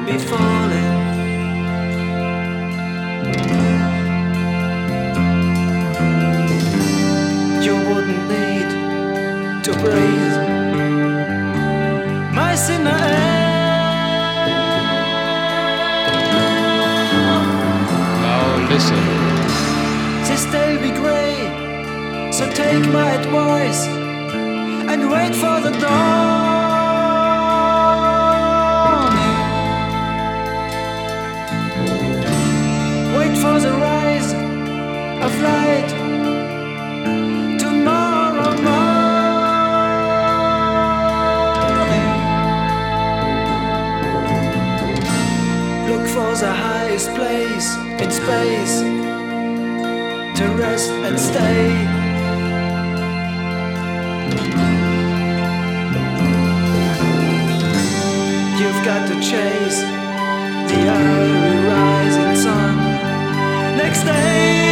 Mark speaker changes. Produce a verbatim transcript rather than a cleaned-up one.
Speaker 1: be falling. You wouldn't need to breathe my sinner air.
Speaker 2: Now listen.
Speaker 1: This day be grey, so take my advice and wait for the dawn. Wait for the rise of light tomorrow morning. Look for the highest place in space to rest and stay. You've got to chase the early rising sun next day.